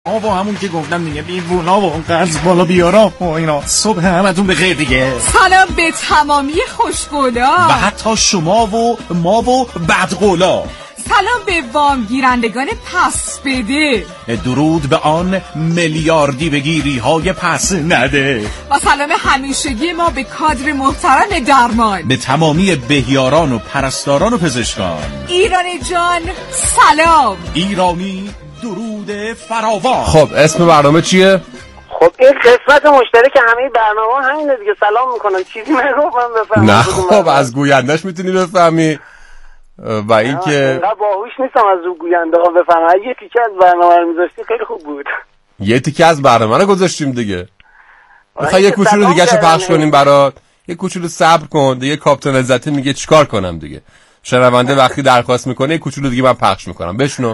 آوا همون که گفتم دیگه بیوونا و اون قرض بالا بیارا و اینا. صبح همتون بخیر دیگه. سلام به تمامی خوشقولا و حتی شما و ما و بدقولا. سلام به وام گیرندگان پس بده. درود به آن میلیاردی بگیری های پس نده. و سلام همیشگی ما به کادر محترم درمان، به تمامی بهیاران و پرستاران و پزشکان. ایرانی جان سلام. ایرانی درود فراوان. خب اسم برنامه چیه؟ خب این قسمت مشترک همه برنامه همینه دیگه. سلام میکنم. چیزی نگفت من بفهمم. نه خب از گویندش میتونی بفهمی و این که اینقدر باهوش نیستم از رو گوینده ها بفهمم. یه تیکه از برنامه رو میذاشتی خیلی خوب بود. یه تیکه از برنامه رو گذاشتیم دیگه. میخوای یه کوچولو دیگه چه پخش کنیم برات؟ یه کوچولو صبر کن دیگه. کاپیتان عزتی میگه چیکار کنم دیگه. شنونده وقتی درخواست میکنه یه کوچولو دیگه من پخش میکنم. بشنو.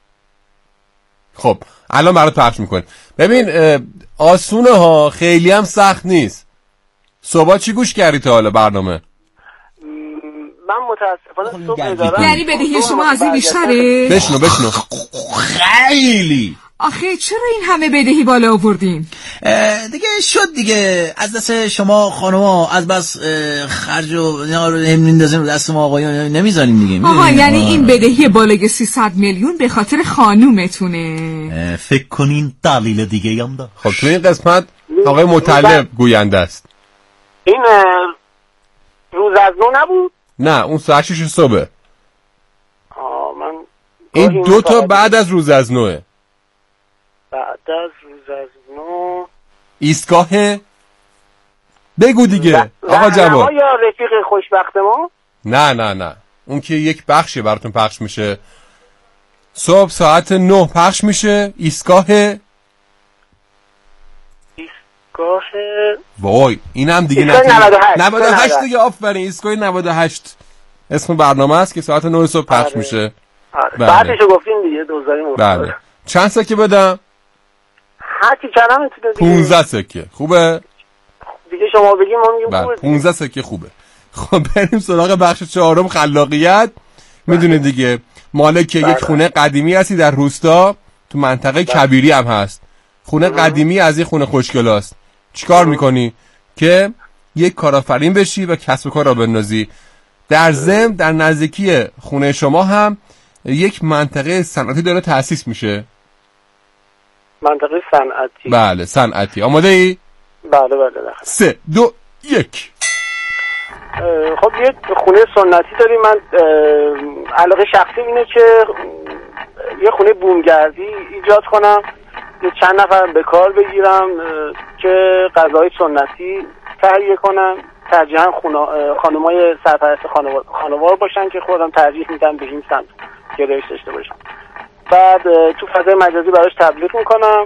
خب الان برات پخش میکنیم. ببین آسونه ها، خیلی هم سخت نیست. صبح چی گوش کردی تا حالا برنامه؟ من متاسفانه صبح دارم. یعنی بدهی شما از این بیشتره؟ بشنو خیلی. آخه چرا این همه بدهی بالا آوردین؟ دیگه شد دیگه. از دست شما خانوما از بس خرج و اینا رو نمیندازین رو دست ما آقایون نمیذارین دیگه. آها یعنی این بدهی بالای 300 میلیون به خاطر خانومتونه. فکر کنین دلیل دیگه هم داره. خب تو این قسمت آقای مطلب گوینده است. این روز از نو نبود؟ نه اون ساعت 6 صبح. من این دو تا بعد از روز از نوه. بعد از روز از نو ایستگاه بگو دیگه آقا جواد. یا رفیق خوشبخت ما؟ نه اون که یک بخشی براتون پخش میشه. صبح ساعت 9 پخش میشه. ایستگاه وای اینم دیگه 98 دیگه. آفرین ایستگاه 98 اسم برنامه است که ساعت 9 صبح پخش میشه. بعدشو گفتین دیگه دوزاری. بله چند سکه بدم؟ هرچی کلمه میتونه دیگه. 15 سکه خوبه؟ دیگه شما بگیم ما میگیم خوبه. 15 سکه خوبه. خب بریم سراغ بخش چهارم خلاقیت. میدونی دیگه مالک یک خونه قدیمی هستی در روستا تو منطقه کبیری هم هست. خونه قدیمی از این خونه خوشگلاست. چیکار میکنی که یک کارآفرین بشی و کسب و کار را بندازی؟ در ضمن در نزدیکی خونه شما هم یک منطقه صنعتی داره تأسیس میشه. منطقه صنعتی؟ بله صنعتی. آماده ای؟ بله 3 2 1. خب یه خونه سنتی داریم. من علاقه شخصی اینه که یه خونه بومگردی ایجاد کنم، یه چند نفر به کار بگیرم که غذای سنتی تهیه کنم. ترجیحاً خانمای سرپرست خانوار باشن که خودم ترجیح میدم به این سمت گرایش داشته باشم. بعد تو فضای مجازی براش تبلیغ میکنم.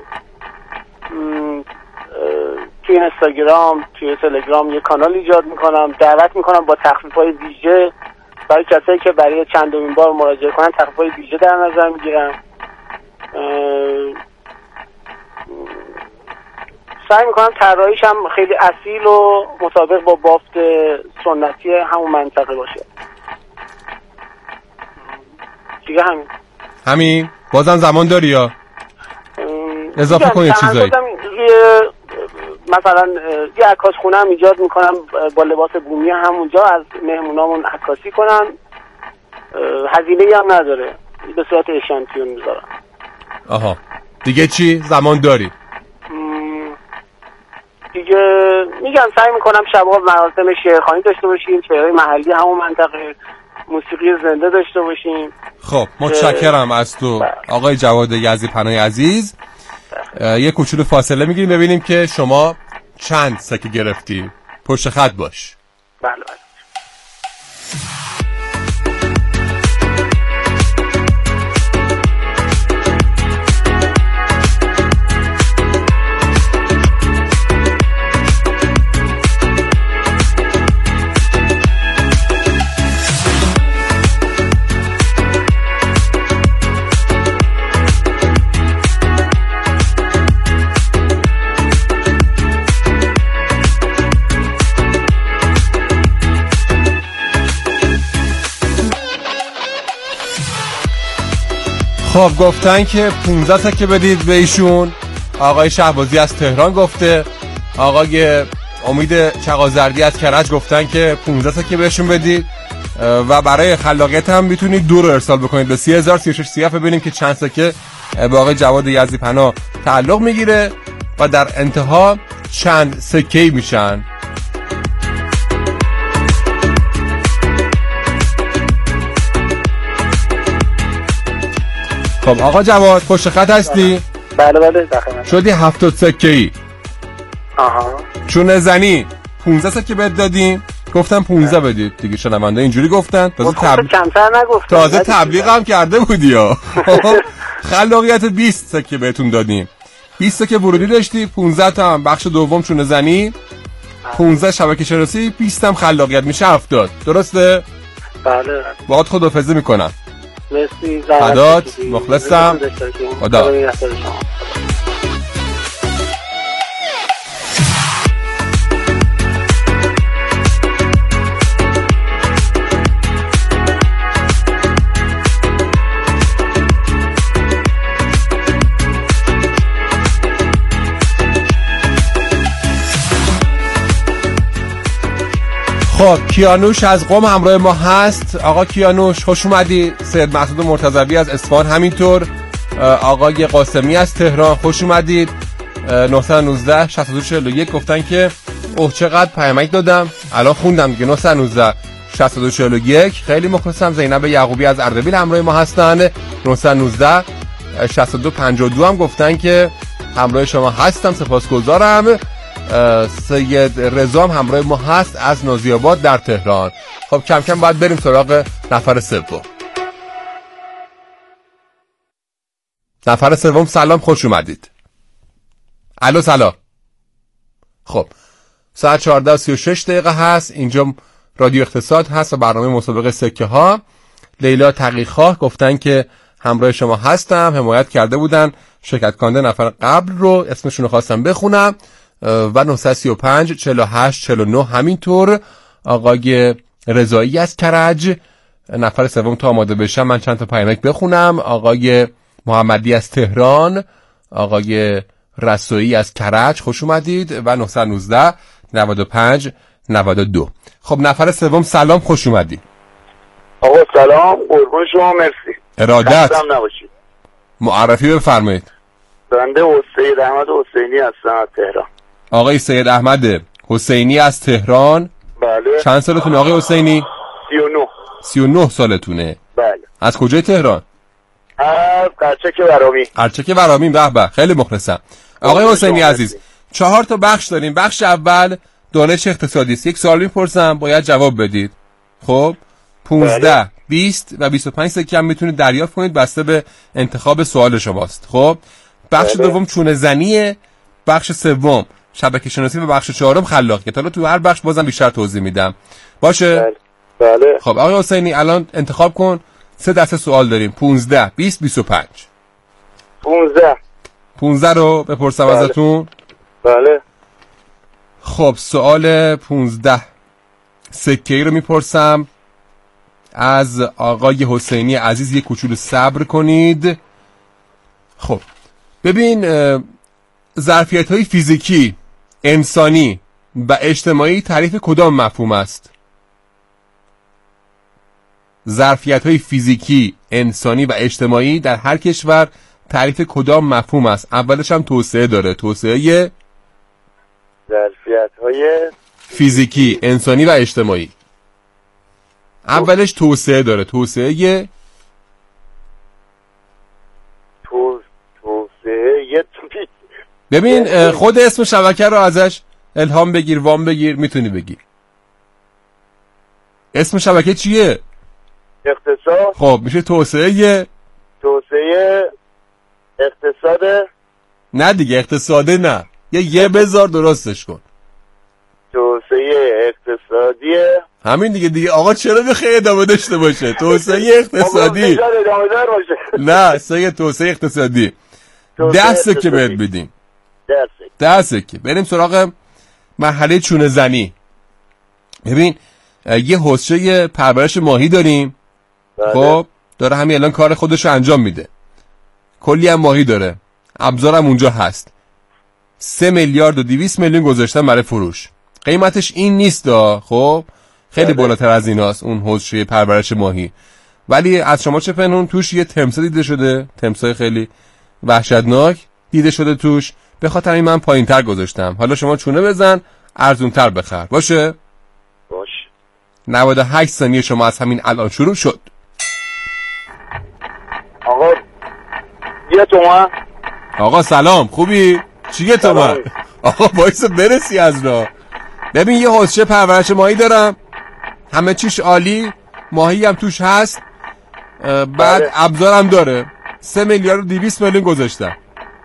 توی اینستاگرام، توی تلگرام یه کانال ایجاد میکنم. دعوت میکنم با تخفیف‌های ویژه برای کسایی که برای چندمین بار مراجعه کنن. تخفیف‌های ویژه در نظر میگیرم. سعی میکنم طراحیش هم خیلی اصیل و مطابق با بافت سنتی همون منطقه باشه. دیگه همین بازم زمان داری یا اضافه کنی چیزایی؟ مثلا یه عکاس خونه هم ایجاد میکنم با لباس بومی همونجا از مهمونامون عکاسی کنن. هزینه‌ای هم نداره، به صورت اشانتیون میذارم. آها دیگه چی؟ زمان داری؟ دیگه میگم سعی میکنم شباب مراسم شعرخوانی داشته باشیم، شعرهای محلی همون منطقه، موسیقی زنده داشته باشیم. خب متشکرم از تو آقای جواد یزدپناه عزیز. یه کوچولو فاصله میگیریم ببینیم که شما چند سکه گرفتی. پشت خط باش. بله خب گفتن که 15 سکه بدید به ایشون. آقای شهبازی از تهران گفته. آقای امید چغازردی از کرج گفتن که 15 سکه بهشون بدید و برای خلاقیت هم میتونید 2 رو ارسال بکنید به 30,036 ببینیم که چند سکه به آقای جواد یزدی پناه تعلق میگیره و در انتها چند سکه‌ای میشن. خب آقا جواد پشت خط هستی؟ بله بله داخل شدی 70 سکه‌ای. آها. چون زنی 15 سکه بد دادیم، گفتم 15 بدید دیگه. شنونده اینجوری گفتن. کمتر نگفتم. تازه تبلیغ هم کرده بودی ها. خلاقیت 20 سکه بهتون دادیم. 20 سکه ورودی داشتی، 15 تا هم بخش دوم چون زنی، 15 شبکه شناسی، 20 هم خلاقیت میشه 70. درسته؟ بله. باهات خداحافظی میکنم. مرسی. فدات، مخلصم. خدا. خب کیانوش از قم همراه ما هست. آقا کیانوش خوش اومدی. سید مسعود مرتضوی از اصفهان همینطور. آقای قاسمی از تهران خوش اومدید. 919 6241 گفتن که اوه چقدر پیامک دادم الان خوندم دیگه. 919 6241 خیلی مخلصم. زینب یعقوبی از اردبیل همراه ما هستن. 919 6252 هم گفتن که همراه شما هستم سپاسگزارم. سید رضا همراه ما هست از نازی‌آباد در تهران. خب کم کم باید بریم سراغ نفر سوم. نفر سوم سلام، خوش اومدید. الو سلام. خب ساعت 14:36 هست. اینجا رادیو اقتصاد هست و برنامه مسابقه سکه ها. لیلا تقی‌خواه گفتن که همراه شما هستم، حمایت کرده بودن شرکت کننده نفر قبل رو، اسمشون رو خواستم بخونم. و 935 48 49 همینطور. آقای رضایی از کرج. نفر سوم تا آماده بشم من چند تا پیامک بخونم. آقای محمدی از تهران، آقای رسویی از کرج خوش اومدید و 919 95 92. خب نفر سوم سلام، خوش اومدید. آقا سلام، قربون شما، مرسی. ارادت. خستم نباشید. معرفی بفرمایید. بنده سید احمد حسینی هستم از تهران. آقای سید احمد حسینی از تهران. بله. چند سالتونه آقای حسینی؟ 39. 39 سالتونه. بله. از کجای تهران؟ از قرچک برامی. قرچک برامی. به به، خیلی مخلصم. آقای حسینی عزیز 4 تا بخش داریم. بخش اول دانش اقتصادی است. یک سوال میپرسم باید جواب بدید. خب 15 بله. 20 و 25 سکه هم میتونید دریافت کنید بسته به انتخاب سوال شماست. خب بخش بله. دوم چونه زنیه. بخش سوم شبکه شناسی و بخش چهارم خلاقیت. حالا تو هر بخش بازم بیشتر توضیح میدم. باشه؟ بله. بله. خب آقای حسینی الان انتخاب کن. 3 دسته سوال داریم. 15 20 25. 15 رو بپرسم بله. ازتون. بله. خب سوال 15 سکه‌ای رو میپرسم از آقای حسینی عزیز. یک کوچولو صبر کنید. خب ببین ظرفیت‌های فیزیکی، انسانی و اجتماعی تعریف کدام مفهوم است؟ ظرفیت‌های فیزیکی، انسانی و اجتماعی در هر کشور تعریف کدام مفهوم است؟ اولش هم توسعه داره. توسعه ظرفیت‌های فیزیکی، انسانی و اجتماعی. اولش توسعه داره. توسعه ببین خود اسم شبکه رو ازش الهام بگیر، وام بگیر، میتونی بگی. اسم شبکه چیه؟ اقتصاد. خب میشه توسعه اقتصاد. نه دیگه اقتصاده نه. یه بذار درستش کن. توسعه اقتصادی. همین دیگه آقا چرا بخوای ادامه داشته باشه؟ توسعه اقتصادی. نه توسعه اقتصادی. 10 سکه بهت بدیم. 10 سکه. بریم سراغ مرحله چونه زنی. ببین یه حوضچه پرورش ماهی داریم. بله. خب داره همین الان کار خودش رو انجام میده. کلی هم ماهی داره، ابزارم اونجا هست. 3 میلیارد و 200 میلیون گذاشتن برای فروش. قیمتش این نیست خب خیلی بالاتر از ایناست اون حوضچه پرورش ماهی. ولی از شما چه پنهون، توش یه تمساه دیده شده، تمساه خیلی وحشتناک دیده شده توش، به خاطر این من پایین‌تر گذاشتم. حالا شما چونه بزن ارزون‌تر بخر. باشه 98 ثانیه شما از همین الان شروع شد. آقا یه تومن. آقا سلام، خوبی؟ چیه تومن؟ آقا وایسا برسی از راه. ببین یه حوضچه پرورش ماهی دارم، همه چیش عالی، ماهی هم توش هست، بعد ابزارم داره. 3 میلیارد و 200 میلیون گذاشتم.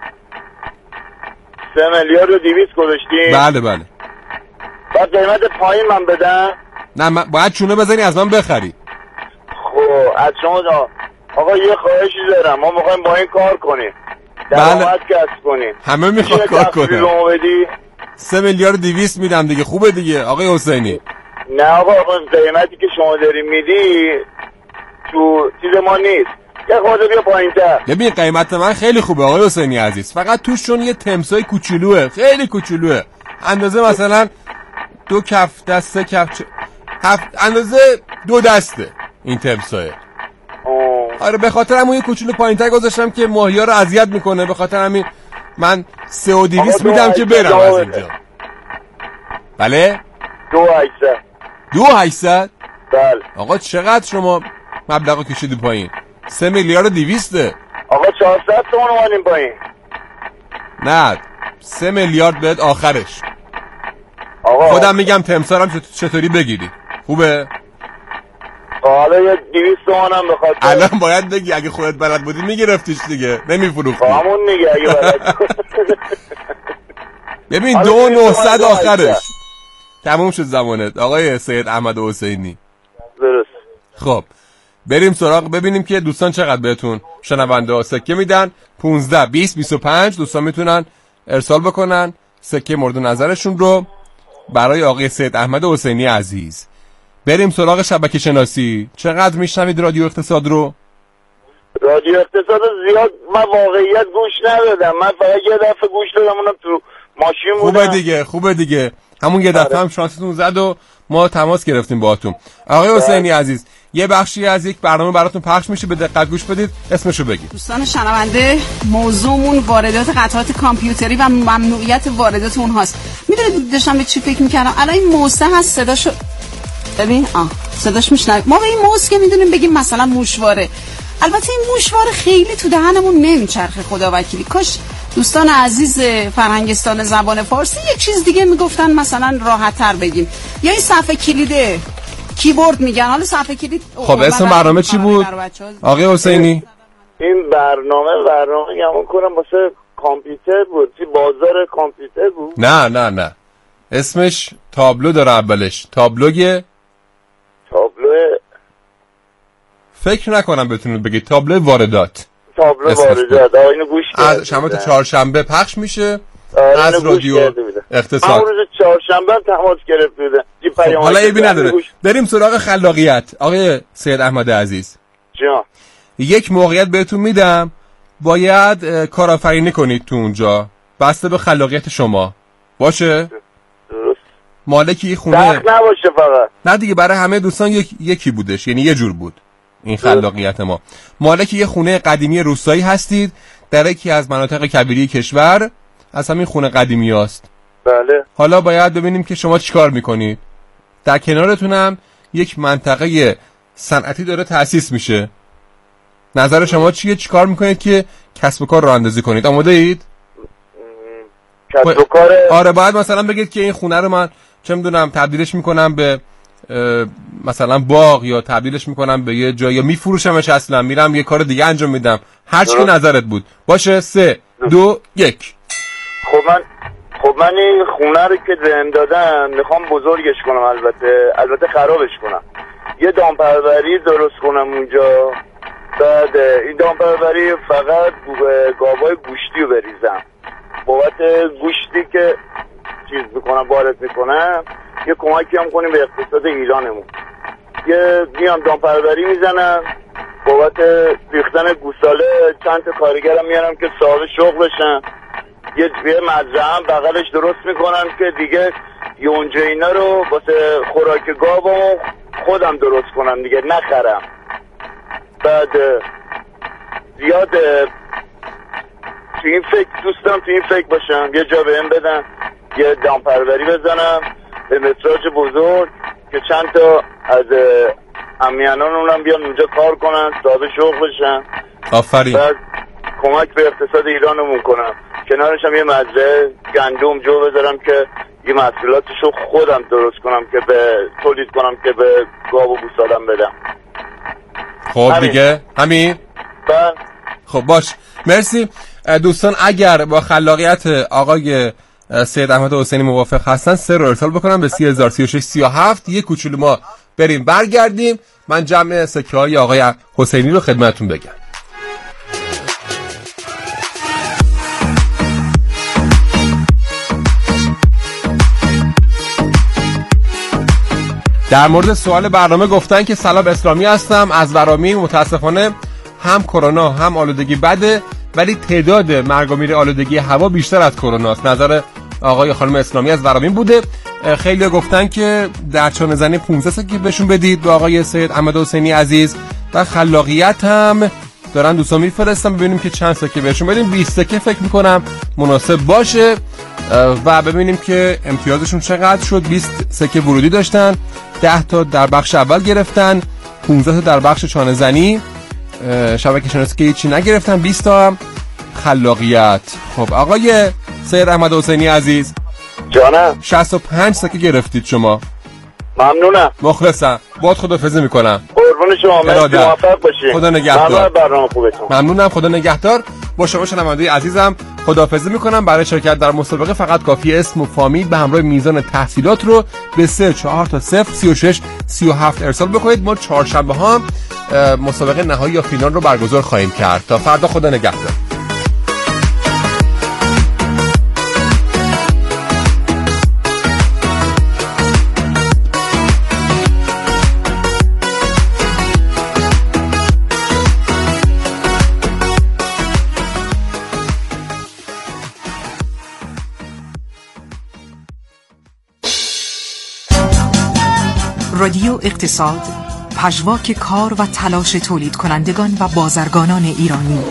3 میلیارد و 200 گذاشتی؟ بله. بعد قیمت پایین من بدم؟ نه من باید چونه بزنی از من بخری. خب از شما آقا یه خواهشی دارم، ما میخوایم با این کار کنیم، درآمد کسب کنیم. همه میخواد کار کنه. 3 میلیارد و 200 میدم دیگه، خوبه دیگه آقای حسینی. نه آقا قیمتی که شما داری میدی تو چیز ما نیست، یه خورده بیا پایین‌تر. ببین قیمت من خیلی خوبه آقای حسینی عزیز، فقط توش چون یه تمسای کوچولوه، خیلی کوچولوه، اندازه مثلا 2 کف دست، 3 کف اندازه 2 دسته این تمساه. آره به خاطر همون یه کوچولو پایین‌تر گذاشتم که ماهی‌ها رو اذیت میکنه، به خاطر همین من 3 و 200 میدم که برم از اینجا. بله 2800. بله آقا چقدر شما مبلغو کشیدی پایین؟ 3 میلیارد و 200. آقا 400 تومن اومدیم پایین. نه 3 میلیارد بهت آخرش. آقا خودم میگم تمسارم چطوری بگیری خوبه؟ حالا یه 200 تومن هم بخواد الان باید بگی، اگه خودت بلد بودی میگرفتیش دیگه، نمیفروختی. همون دیگه اگه بلد ببین 2900 آخرش. تموم شد زمانت آقای سید احمد حسینی. درست. خب بریم سراغ ببینیم که دوستان چقدر بهتون شنونده ها سکه میدن. 15 20 25 دوستان میتونن ارسال بکنن سکه مورد نظرشون رو برای آقای سید احمد حسینی عزیز. بریم سراغ شبکه شناسی. چقدر میشنوید رادیو اقتصاد رو؟ رادیو اقتصاد زیاد من واقعیت گوش ندادم، من فقط یه دفعه گوش دادم، اونم تو ماشین بودم. خوبه دیگه همون یه دفعه هم شانستون زد و ما تماس گرفتیم باهاتون. آقای حسینی عزیز یه بخشی از یک برنامه براتون پخش میشه، به دقت گوش بدید، اسمشو بگید. دوستان شنونده موضوعمون واردات قطعات کامپیوتری و ممنوعیت واردات اونهاست. میدونید داشتم به چی فکر میکردم؟ الان این موسه هست صداشو ببین، صداش میشنوید. ما به این موس که میدونیم بگیم مثلا موشواره، البته این موشواره خیلی تو دهنمون نمیچرخه خدا وکیلی. کاش دوستان عزیز فرهنگستان زبان فارسی یک چیز دیگه میگفتن مثلا راحت تر بگیم، یا این صفحه کلیده کیبورد میگن، حالا صفحه کلید. خب اسم برنامه چی بود آقای حسینی؟ این برنامه گمون کنم واسه کامپیوتر بود، بازار کامپیوتر بود. نه اسمش تابلو داره، اولش تابلو فکر نکنم بتونید بگید. تابلو واردات. اینو گوش از شنبه تا چهارشنبه پخش میشه از رادیو اقتصاد. همون روز چهارشنبه هم تماس گرفت بوده. حالا ایبی نداره. بریم سراغ خلاقیت. آقای سید احمد عزیز جان، یک موقعیت بهتون میدم، باید کارآفرینی کنید تو اونجا بسته به خلاقیت شما. باشه؟ درست. مالکی خونه نباشه فقط. نه دیگه، برای همه دوستان یکی بودش، یعنی یه جور بود این خلاقیت ما. مالک یه خونه قدیمی روستایی هستید در یکی از مناطق کبیری کشور، از همین خونه قدیمی هست. بله. حالا باید ببینیم که شما چیکار میکنید. در کنارتونم یک منطقه صنعتی داره تأسیس میشه. نظر شما چیه؟ چیکار میکنید که کسب و کار راه اندازی کنید؟ آماده اید؟ کسب و کار؟ آره باید مثلا بگید که این خونه رو من چه میدونم تبدیلش میکنم به مثلا باغ، یا تبدیلش میکنم به یه جای، یا میفروشمش، اصلا میرم یه کار دیگه انجام میدم. هر چی که نظرت بود. باشه 3 2 1. خب من این خونه رو که بهم دادن میخوام بزرگش کنم، البته خرابش کنم، یه دامپروری درست کنم اونجا. بعد این دامپروری فقط گاوای گوشتی رو بریزم، بابت گوشتی که چیز میکنم وارد میکنم یه کمکی هم کنیم به اقتصاد ایرانمون. یه میام دامپروری میزنم، بابت ریختن گوساله چند تا کارگرم میارم که صاحب شغل بشن. یه مزرعه هم بغلش درست میکنم که دیگه یونجه اینا رو واسه خوراک گاوم خودم درست کنم دیگه، نخرم. بعد زیاد تو این فکر باشم، یه جا بهم بدن یه دامپروری بزنم به متراژ بزرگ که چند تا از امیانانمونم بیان اونجا کار کنن، صاحب شغل بشن. آفرین. بعد کمک به اقتصاد ایرانمون کنم. کنارش هم یه مزرعه گندم جو بذارم که یه محصولاتشو خودم درست کنم که به تولید کنم که به گاو و گوسالم بدم. خب دیگه همین. خب باش، مرسی دوستان. اگر با خلاقیت آقای سید احمد حسینی موافق هستن 3 رو ارسال بکنم به 303637. یه کوچولو ما بریم برگردیم، من جمع سکه های آقای حسینی رو خدمتتون بگم. در مورد سوال برنامه گفتن که سلام اسلامی هستم از ورامین. متاسفانه هم کرونا هم آلودگی بده، ولی تعداد مرگ و میر آلودگی هوا بیشتر از کرونا است. نظر آقای خانم اسلامی از ورامین بوده. خیلی گفتن که در چانه زنی 15 سکه بهشون بدید به آقای سید احمد حسینی عزیز، و خلاقیت هم دارن دوستان میفرستن ببینیم که چند سکه بهشون بدیم. 20 سکه فکر میکنم مناسب باشه و ببینیم که امتیازشون چقدر شد. 20 سکه ورودی داشتن، 10 تا در بخش اول گرفتن، 15 تا در بخش چانه زنی، شبکه شناسی که هیچی نگرفتن، 20 تا هم خلاقیت. خب آقای سید احمد حسینی عزیز جانم 65 سکه گرفتید شما. ممنونم، مخلصم، باهات خداحافظی میکنم. قربون شما، مرسی، موفق باشید. خدا نگهدار. برنامه خوبتون. ممنونم، خدا نگهدار. با شما شنونده عزیزم خداحافظی میکنم. برای شرکت در مسابقه فقط کافی اسم و فامیل به همراه میزان تحصیلات رو به 34 تا 036 37 ارسال بکنید. ما چهارشنبه ها مسابقه نهایی یا فینال رو برگزار خواهیم کرد. تا فردا، خدا نگهدار. رادیو اقتصاد، پژواک کار و تلاش تولید کنندگان و بازرگانان ایرانی.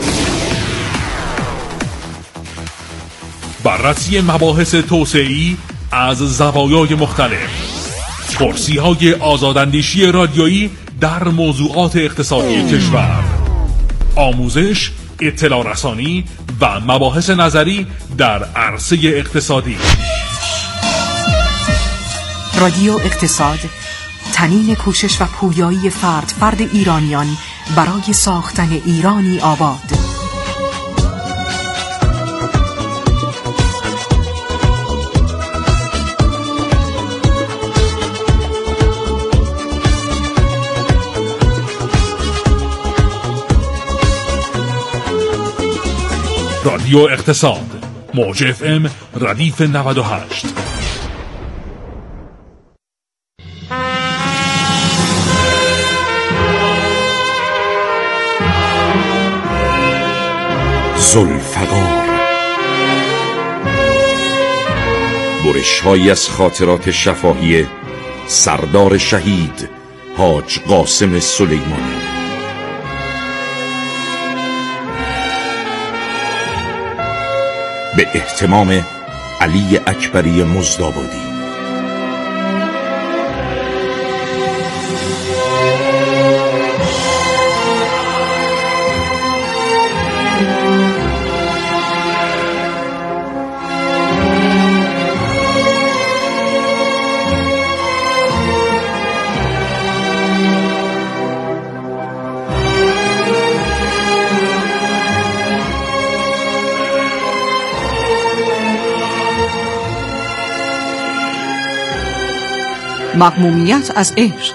بررسی مباحث توسعه‌ای از زوایای مختلف، پرسی‌های آزاداندیشی رادیویی در موضوعات اقتصادی کشور، آموزش، اطلاع رسانی و مباحث نظری در عرصه اقتصادی. رادیو اقتصاد، تنین کوشش و پویایی فرد ایرانیان برای ساختن ایرانی آباد. رادیو اقتصاد، موج FM ردیف 98. ذوالفقار، برش‌هایی از خاطرات شفاهی سردار شهید حاج قاسم سلیمانی. به اهتمام علی اکبری مزدابادی. مغمومیت از عشق.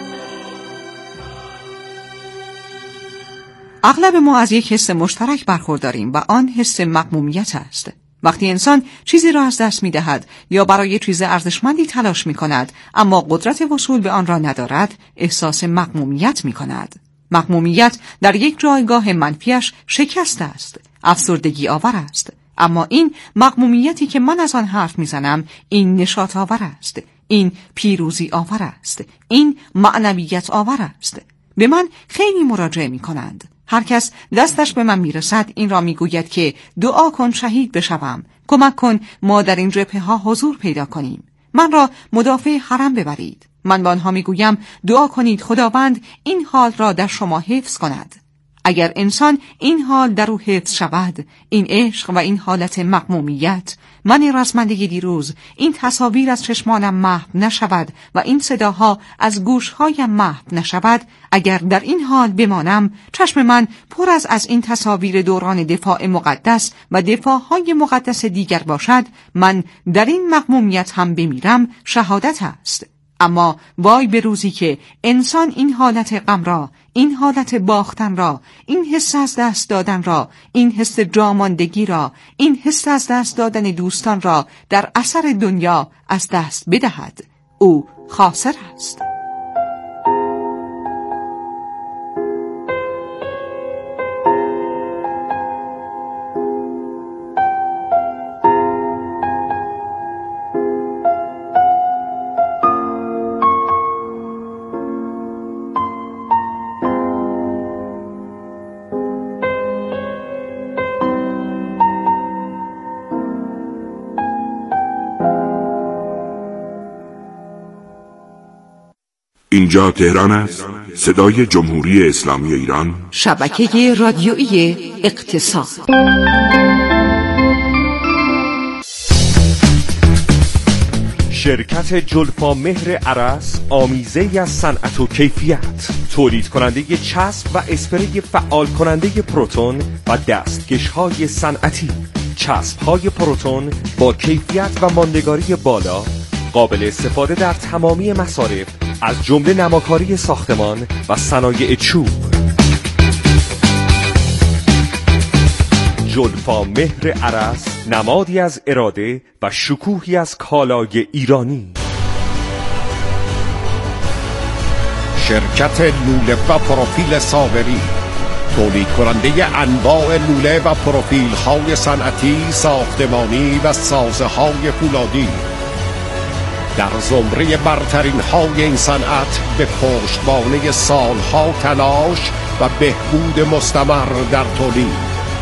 اغلب ما از یک حس مشترک برخورداریم و آن حس مغمومیت است. وقتی انسان چیزی را از دست می دهد یا برای چیز ارزشمندی تلاش می کند اما قدرت وصول به آن را ندارد، احساس مغمومیت می کند. مغمومیت در یک جایگاه منفیش شکست است، افسردگی آور است. اما این مغمومیتی که من از آن حرف میزنم، این نشاط آور است، این پیروزی آور است، این معنویت آور است. به من خیلی مراجعه می کنند. هر کس دستش به من میرسد این را میگوید که دعا کن شهید بشوم، کمک کن ما در این جبهه ها حضور پیدا کنیم، من را مدافع حرم ببرید. من به آنها میگویم دعا کنید خداوند این حال را در شما حفظ کند. اگر انسان این حال در او حفظ شود، این عشق و این حالت مغمومیت، من رزمنده دیروز، این تصاویر از چشمانم محو نشود و این صداها از گوشهایم محو نشود، اگر در این حال بمانم، چشم من پر از این تصاویر دوران دفاع مقدس و دفاعهای مقدس دیگر باشد، من در این مغمومیت هم بمیرم، شهادت است. اما وای به روزی که انسان این حالت غم را، این حالت باختن را، این حس از دست دادن را، این حس جاماندگی را، این حس از دست دادن دوستان را در اثر دنیا از دست بدهد. او خاسر است. اینجا تهران است، صدای جمهوری اسلامی ایران، شبکه رادیویی اقتصاد. شرکت جلفا مهر ارس، آمیزه‌ای از صنعت و کیفیت، تولید کننده چسب و اسپری فعال کننده پروتون و دستکش‌های صنعتی. چسب‌های پروتون با کیفیت و ماندگاری بالا، قابل استفاده در تمامی مصارف از جمله نماکاری ساختمان و صنایع چوب. جلفا مهر ارس، نمادی از اراده و شکوهی از کالای ایرانی. شرکت لوله و پروفیل صابری، تولید کننده انواع لوله و پروفیل های صنعتی، ساختمانی و سازه های فولادی، در زمره برترین های این صنعت به پشتوانه سالها تلاش و بهبود مستمر در تولید،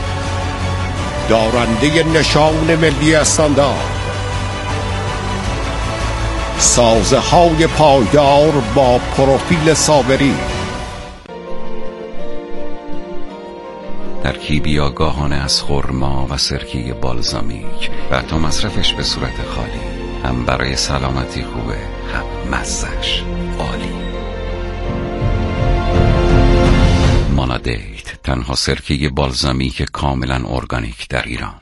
دارنده نشان ملی استاندارد، سازه های پایدار با پروفیل صابری، ترکیبی آگاهانه از خرما و سرکه بالزامیک و حتی مصرفش به صورت خالی هم برای سلامتی خوبه، هم مزه‌اش عالی. مانادیت، تنها سرکه بالزامیک کاملا ارگانیک در ایران.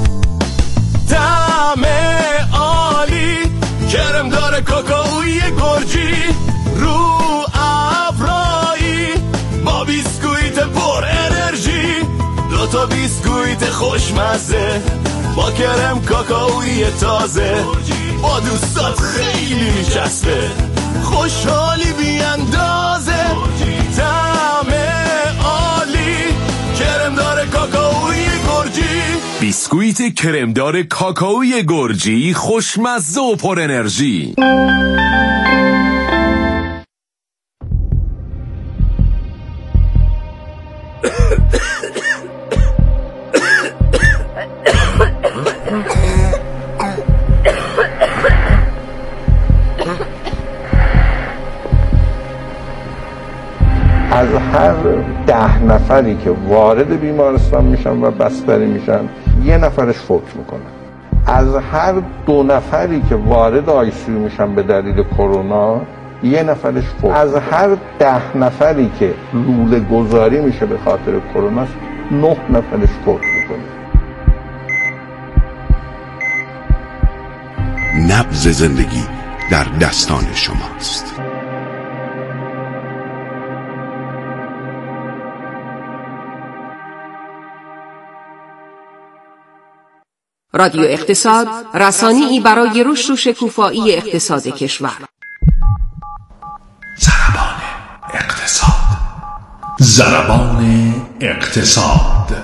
طعم عالی، کرم داره کاکائوی گرجی، رو افرایی با بیسکویت پر انرژی، دوتا بیسکویت خوشمزه با کرم کاکائوی تازه، با دوستات خیلی میچسبه، خوشحالی بی اندازه، طعم عالی، کرمدار کاکائوی گرجی. بیسکویت کرمدار کاکائوی گرجی، خوشمزه و پر انرژی. از هر 10 نفری که وارد بیمارستان میشن و بستری میشن، 1 نفرش فوت میکنه. از هر 2 نفری که وارد آیسیو میشن به دلیل کرونا، 1 نفرش فوت. از هر 10 نفری که لوله گذاری میشه به خاطر کرونا، 9 نفرش فوت میکنه. نبض زندگی در دستان شماست. رادیو اقتصاد، رسانه‌ای برای رشد و شکوفایی اقتصاد کشور. زبان اقتصاد. ضربان اقتصاد.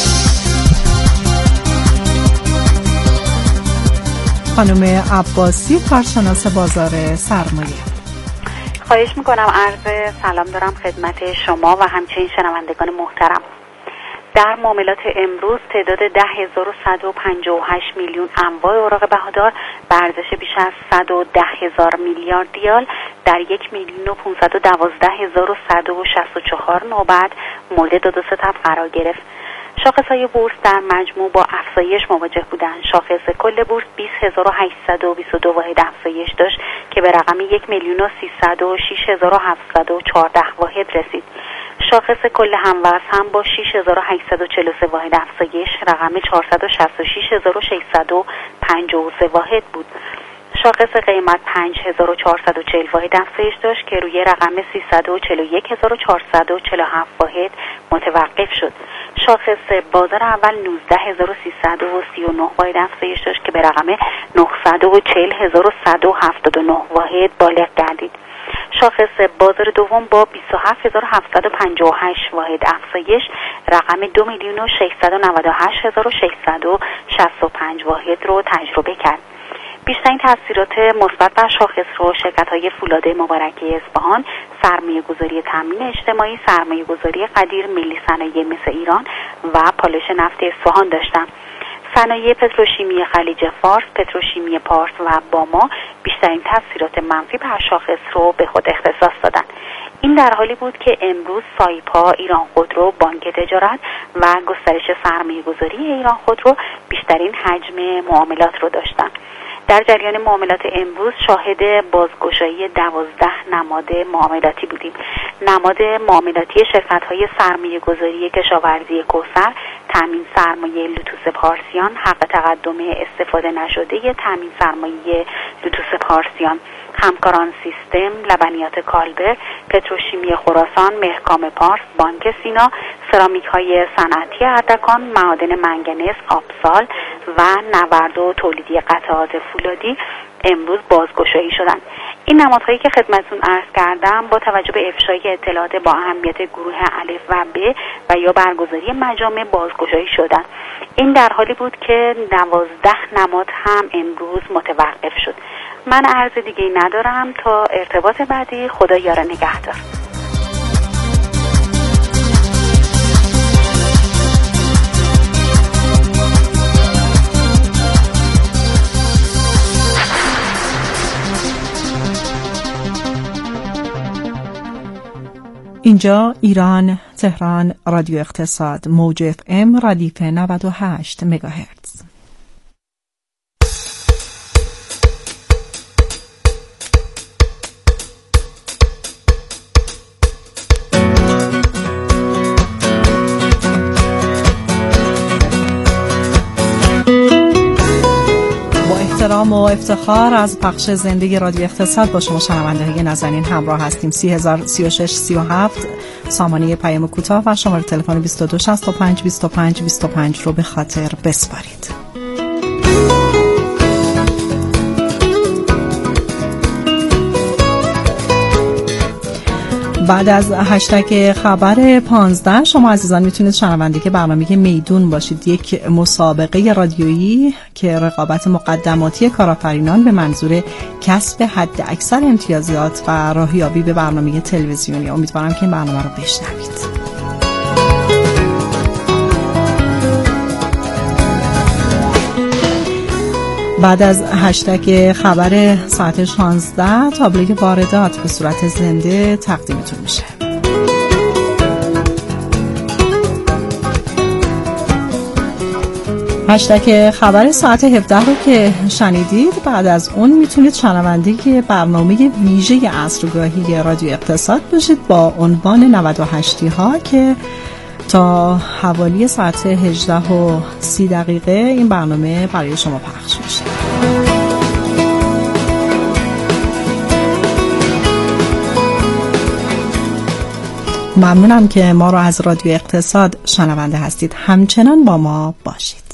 خانم عباسی، کارشناس بازار سرمایه. خواهش میکنم، عرض سلام دارم خدمت شما و همچنین شنوندگان محترم. در معاملات امروز تعداد 10,158 میلیون انواع اوراق بهادار به ارزش بیش از 110,000 میلیارد ریال در 1,512,164 نوبت مورد داد و ستد قرار گرفت. شاخص‌های بورس در مجموع با افزایش مواجه بودند. شاخص کل بورس 20,822 واحد افزایش داشت که به رقم 1,306,714 واحد رسید. شاخص کل هموز هم با 6,843 واحد افزایش رقم 466,653 واحد بود. شاخص قیمت 5,440 واحد افزایش داشت که روی رقم 341,447 واحد متوقف شد. شاخص بازار اول 19,339 واحد افزایش داشت که به رقم 940,179 واحد بالغ گردید. شاخص بازار دوم با 27,758 واحد افزایش رقم 2,698,665 واحد رو تجربه کرد. بیشترین تاثیرات مثبت بر شاخص رو شرکت‌های فولاد مبارکه اصفهان، سرمایه‌گذاری تامین اجتماعی، سرمایه‌گذاری قدیر، ملی صنایع مثل ایران و پالایش نفت اصفهان داشتند. صنایع پتروشیمی خلیج فارس، پتروشیمی پارس و باما بیشترین تاثیرات منفی بر شاخص رو به خود اختصاص دادند. این در حالی بود که امروز سایپا، ایران خودرو، بانک تجارت و گسترش سرمایه‌گذاری ایران خودرو بیشترین حجم معاملات رو داشتند. در جریان معاملات امروز شاهد بازگشایی 12 نماد معاملاتی بودیم. نماد معاملاتی شرکت‌های سرمایه‌گذاری کشاورزی کوثر، تامین سرمایه لوتوس پارسیان، حق تقدم استفاده نشده تامین سرمایه لوتوس پارسیان، همکاران سیستم، لبنیات کالبر، پتروشیمی خراسان، مهرکام پارس، بانک سینا، سرامیک‌های صنعتی اردکان، معادن منگنز، آبسال و نورد و تولیدی قطعات فولادی امروز بازگشایی شدند. این نمادهایی که خدمتتون عرض کردم با توجه به افشای اطلاعات با اهمیت گروه الف و ب و یا برگزاری مجامع بازگشایی شدند. این در حالی بود که 12 نماد هم امروز متوقف شد. من عرض دیگه‌ای ندارم. تا ارتباط بعدی، خدا یار نگهدار. اینجا ایران، تهران، رادیو اقتصاد، موج FM ردیف 98 مگاهرتز. احترام و افتخار از پخش زنده رادیو اقتصاد با شما شنونده های نازنین همراه هستیم. 303637 سامانه پیام کوتاه و شماره تلفن 2265252525 رو به خاطر بسپارید. بعد از هشتگ خبر 15 شما عزیزان میتونید شنونده برنامه میدون باشید، یک مسابقه رادیویی که رقابت مقدماتی کارآفرینان به منظور کسب حد اکثر امتیازات و راهیابی به برنامه تلویزیونی. امیدوارم که این برنامه رو بشنوید. بعد از هشتگ خبر ساعت 16 تابلوی واردات به صورت زنده تقدیمتون میشه. هشتگ خبر ساعت 17 رو که شنیدید، بعد از اون میتونید شنونده برنامه ویژه عصرگاهی رادیو اقتصاد باشید با عنوان 98 ها که تا حوالی ساعت 18:30 این برنامه برای شما پخش میشه. ممنونم که ما رو از رادیو اقتصاد شنونده هستید. همچنان با ما باشید.